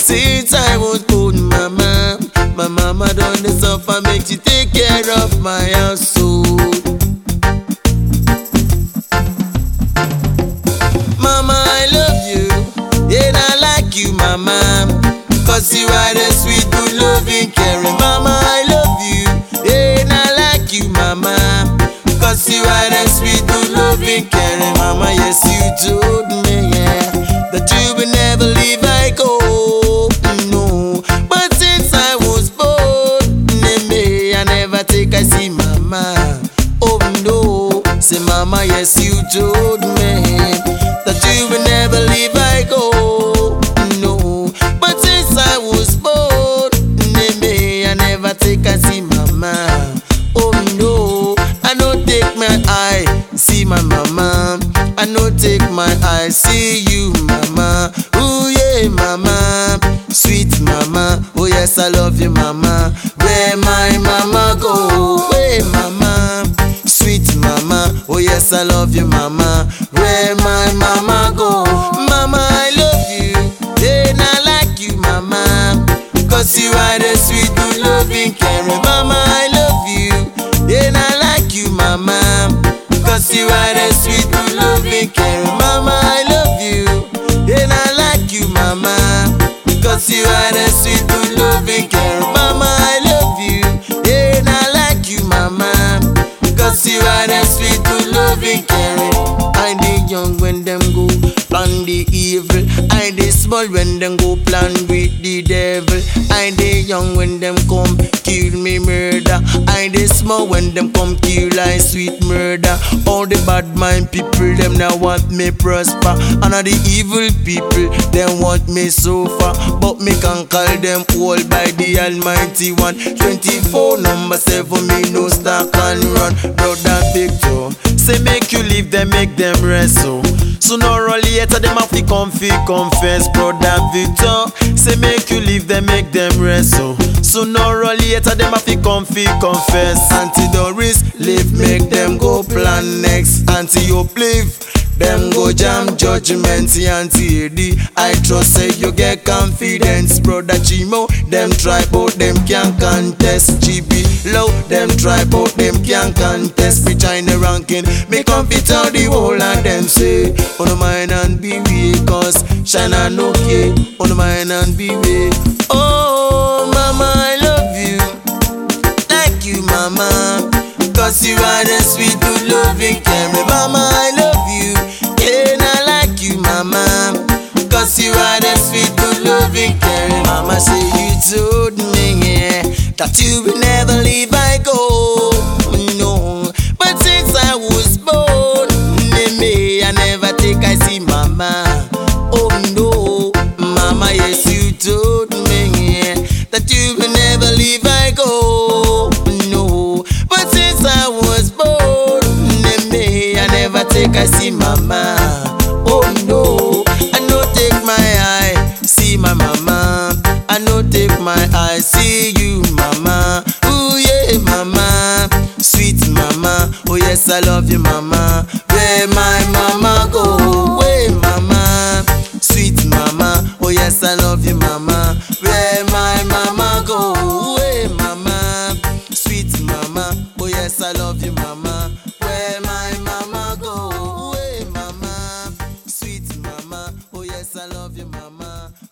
Since I was born, my mama done the suffer, make she take care of my household. Mama, I love you, and I like you, mama, cause you are the sweet, good, loving, caring. Mama, I love you, and I like you, mama, cause you are the sweet, good, loving, caring. Mama, yes, you told me, yeah, that you will never leave I go. No, but since I was born, I never take I see mama. Oh no, say mama, yes, you told me that you will never leave I go. No, but since I was born, I never take I see mama. Oh no, I don't take my eye see my mama. I don't take my eye see you, mama. Oh yeah, mama, sweet mama. Oh yes, I love you, mama. Where my mama go? Where mama? Sweet mama. Oh yes, I love you, mama. Where my mama go? Mama, I love you, and I like you, mama, cause you are the sweet, good, loving, caring. Mama, I love you, and I like you, mama, cause you are the sweet, good, loving, caring. Mama, I love you, and I like you, mama, cause you are the sweet, good, loving, caring. Mama, I love you, and I like you, mama, cause you are the sweet, good, loving, caring. I dey young when them go plan the evil, I dey small when them go plan with the devil. I dey young when them come kill me murder, I dey small when them come kill like sweet murder. All the bad mind people, them now want me prosper, and all the evil people, them want me suffer. But me can call them all by the Almighty One. 24 number 7, me no stack and run. Brother Victor say make you leave them, make them rest. So sooner or later them have to confess. Brother Victor say make you leave them, make them rest. So sooner or later them have to confess. Auntie Doris leave, make them go plan next. Auntie Hope leave, them go jam judgment. Auntie Eddie, I trust say you get confidence. Brother Chimo, them try but them can't contest. GB Low, them try but them can't contest. Me China ranking, me come fit out the whole and them say on the mind and be weak, cause Shana no care. On the mind and be weak. Oh mama, I love you, like you mama, cause you are the sweet, good, loving, caring. Mama, I love you, and I like you, mama, cause you are the sweet, good, loving, caring. Mama say you told me, yeah, that you will never leave I go. No, but since I was born, I never take I see mama. Oh no, mama, yes, you told me, yeah, that you will never leave I go. No, but since I was born, I never take I see mama. Oh no, I no take my eye see my mama. I no take my eye see you, mama. Oh yeah, mama, sweet mama. Oh yes, I love you, mama. Where my mama go? Where mama, sweet mama. Oh yes, I love you, mama. Where my mama go? Where mama, sweet mama. Oh yes, I love you, mama. Where my mama go? Where mama, sweet mama. Oh yes, I love you, mama.